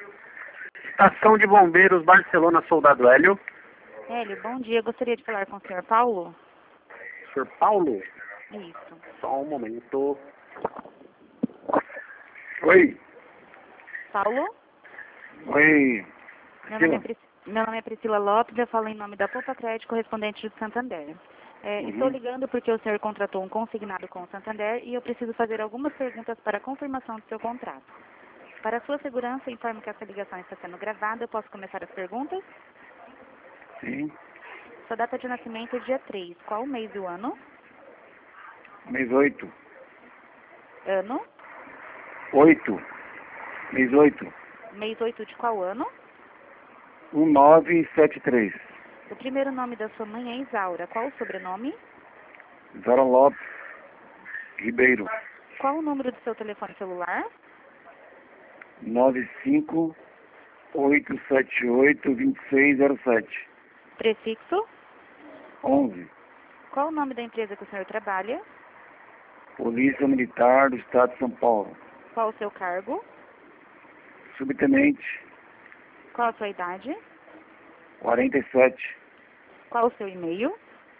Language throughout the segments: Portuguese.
Estação de Bombeiros, Barcelona, Soldado Hélio. Hélio, bom dia. Gostaria de falar com o senhor Paulo? Senhor Paulo? Isso. Só um momento. Oi. Paulo? Oi. Meu nome é Priscila Lopes, eu falo em nome da Poupa Crédito, correspondente do Santander. Estou ligando porque o senhor contratou um consignado com o Santander e eu preciso fazer algumas perguntas para a confirmação do seu contrato. Para a sua segurança, informo que essa ligação está sendo gravada. Eu posso começar as perguntas? Sim. Sua data de nascimento é dia 3. Qual o mês e o ano? Mês 8. Ano? 8. Mês 8. Mês 8 de qual ano? 1973. O primeiro nome da sua mãe é Isaura. Qual o sobrenome? Zora Lopes Ribeiro. Qual o número do seu telefone celular? 958782607. Prefixo? 11. Qual o nome da empresa que o senhor trabalha? Polícia Militar do Estado de São Paulo. Qual o seu cargo? Subtenente. Qual a sua idade? 47. Qual o seu e-mail?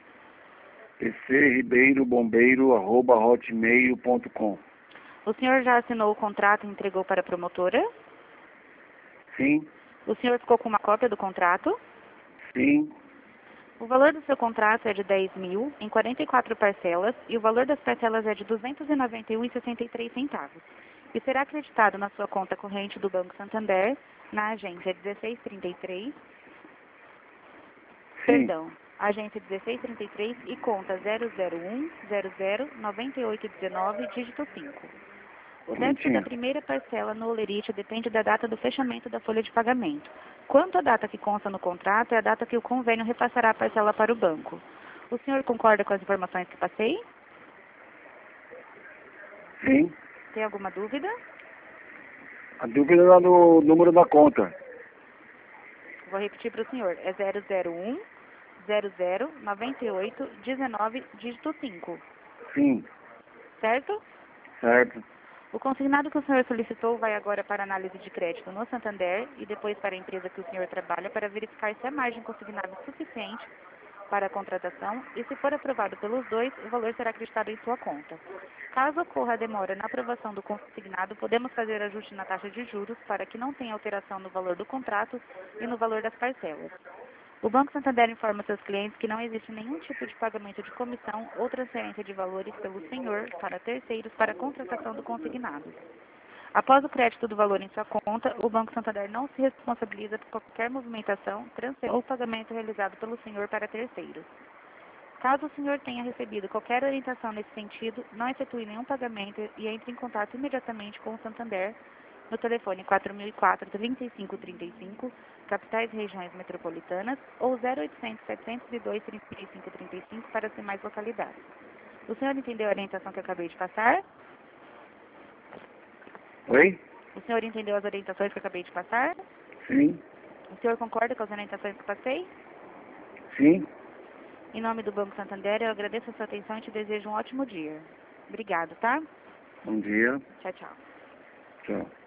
pcribeirobombeiro@hotmail.com. O senhor já assinou o contrato e entregou para a promotora? Sim. O senhor ficou com uma cópia do contrato? Sim. O valor do seu contrato é de 10 mil, em 44 parcelas, e o valor das parcelas é de R$ 291,63. E será acreditado na sua conta corrente do Banco Santander, na agência 1633, agência 1633 e conta 001009819, dígito 5. O débito da primeira parcela no holerite depende da data do fechamento da folha de pagamento. Quanto à data que consta no contrato, é a data que o convênio repassará a parcela para o banco. O senhor concorda com as informações que passei? Sim. Tem alguma dúvida? A dúvida é no número da conta. Vou repetir para o senhor. É 001009819, dígito 5. Sim. Certo? Certo. O consignado que o senhor solicitou vai agora para análise de crédito no Santander e depois para a empresa que o senhor trabalha para verificar se a margem consignada é suficiente para a contratação e, se for aprovado pelos dois, o valor será acreditado em sua conta. Caso ocorra a demora na aprovação do consignado, podemos fazer ajuste na taxa de juros para que não tenha alteração no valor do contrato e no valor das parcelas. O Banco Santander informa seus clientes que não existe nenhum tipo de pagamento de comissão ou transferência de valores pelo senhor para terceiros para a contratação do consignado. Após o crédito do valor em sua conta, o Banco Santander não se responsabiliza por qualquer movimentação, transferência ou pagamento realizado pelo senhor para terceiros. Caso o senhor tenha recebido qualquer orientação nesse sentido, não efetue nenhum pagamento e entre em contato imediatamente com o Santander no telefone 4004-3535, capitais e regiões metropolitanas, ou 0800 702 3535 para as demais localidades. O senhor entendeu a orientação que eu acabei de passar? Oi? O senhor entendeu as orientações que eu acabei de passar? Sim. O senhor concorda com as orientações que eu passei? Sim. Em nome do Banco Santander, eu agradeço a sua atenção e te desejo um ótimo dia. Obrigado, tá? Bom dia. Tchau, tchau. Tchau.